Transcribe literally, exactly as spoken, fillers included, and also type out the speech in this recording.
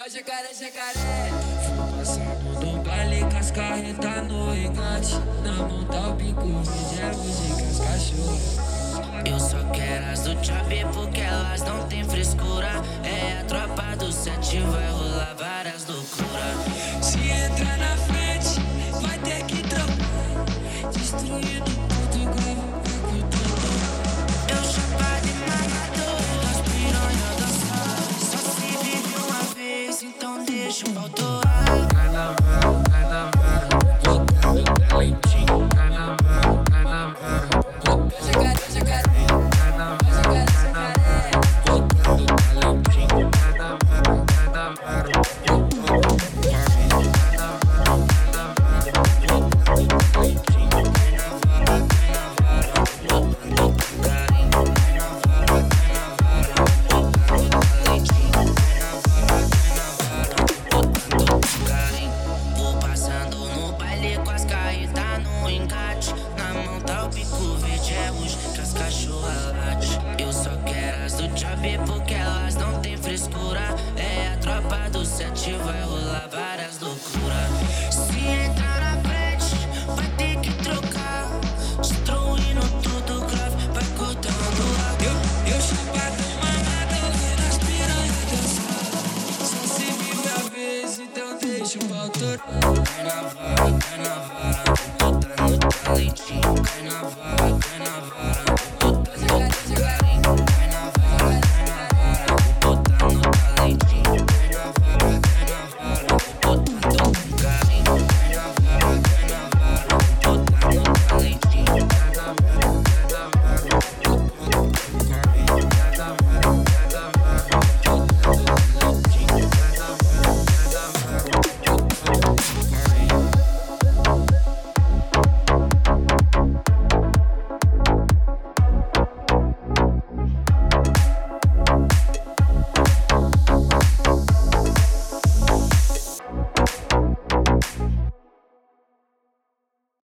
É o jacaré, jacaré. Fui passando no baile com as carretas no engate. Na mão tá o bico verde, é hoje com as cachorras. Eu só quero as do Chop porque elas não tem frescura. É a tropa do sete, vai rolar várias loucuras. Se entrar na frente, vai ter que trocar. Destruindo tudo, grava com tudo. Eu chapado e mamador, as piranhas dançar. Só se vive uma vez, então deixa o pau torar. Carnaval, carnaval, botando talentinho. Carnaval, carnaval, jacaré, jacaré. Carnaval, carnaval, botando talentinho. Carnaval, carnaval, botando talentinho. Carnaval, carnaval, botando talentinho. Carnaval, carnaval, botando carinho. Carnaval, carnaval, botando talentinho. Carnaval, carnaval, botando carinho. Vou passando no baile com as carretas no engate. Na mão tá o bico verde, é hoje que as cachorras late. Eu só quero as do Chop porque elas não tem frescura. É a tropa do sete, vai rolar várias loucuras. Se entrar na frente, vai ter que trocar. Destruindo tudo, grave, vai cortando a. Eu, eu chapado mamado, vendo as piranhas dançar. Só se vive a vez, então deixa o pau torar. Carnaval, carnaval, botando talentinho. Carnaval, carnaval.